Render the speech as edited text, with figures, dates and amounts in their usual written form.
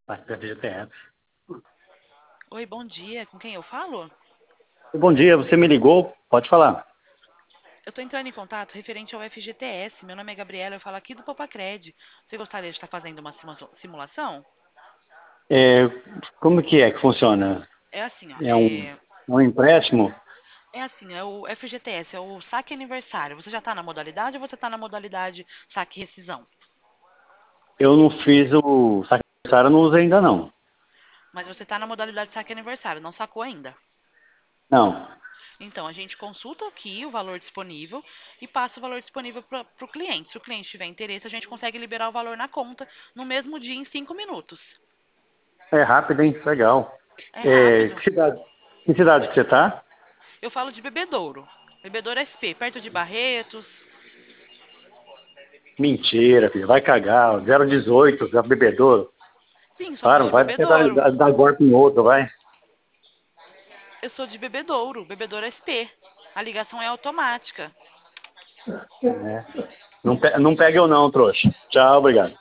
Da FGTS. Oi, bom dia. Com quem eu falo? Bom dia, você me ligou? Pode falar. Eu estou entrando em contato referente ao FGTS. Meu nome é Gabriela, eu falo aqui do Popacred. Você gostaria de estar fazendo uma simulação? É, como que é que funciona? É assim, ó. É um empréstimo? É assim, é o FGTS, é o saque aniversário. Você já está na modalidade ou você está na modalidade saque e rescisão? Eu não fiz o saque, não usei ainda não. Mas você está na modalidade saque aniversário, não sacou ainda. Não. Então, a gente consulta aqui o valor disponível e passa o valor disponível para o cliente. Se o cliente tiver interesse, a gente consegue liberar o valor na conta no mesmo dia, em 5 minutos. É rápido, hein? Legal. É É, rápido. que cidade que você tá? Eu falo de Bebedouro. Bebedouro SP, perto de Barretos. Mentira, filho. Vai cagar. 018, da bebedouro. Sim, somos Para, de vai você Bebedouro. dar golpe em outro, vai. Eu sou de Bebedouro, Bebedouro SP. A ligação é automática. É. Não, não pega eu não, trouxa. Tchau, obrigado.